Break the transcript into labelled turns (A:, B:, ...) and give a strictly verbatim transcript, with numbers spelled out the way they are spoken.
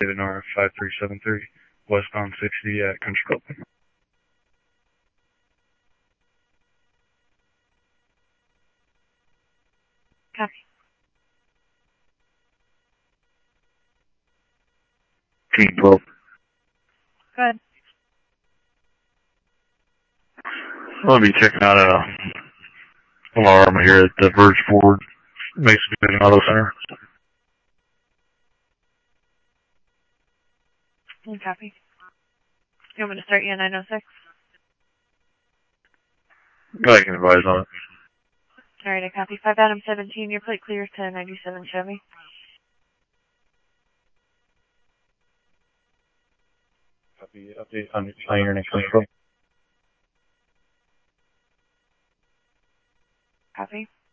A: David Nora five three seven three, westbound sixty at Country Club.
B: Copy.
A: Team twelve.
B: Go ahead.
A: I'll be checking out a alarm here at the Verge Ford Mason Division Auto Center.
B: Copy. You want me to start you nine oh six?
A: I can advise on it.
B: Alright, I copy. five Adam seventeen, your plate clears to ninety-seven Chevy.
A: Copy. Update on, on your next control.
B: Copy.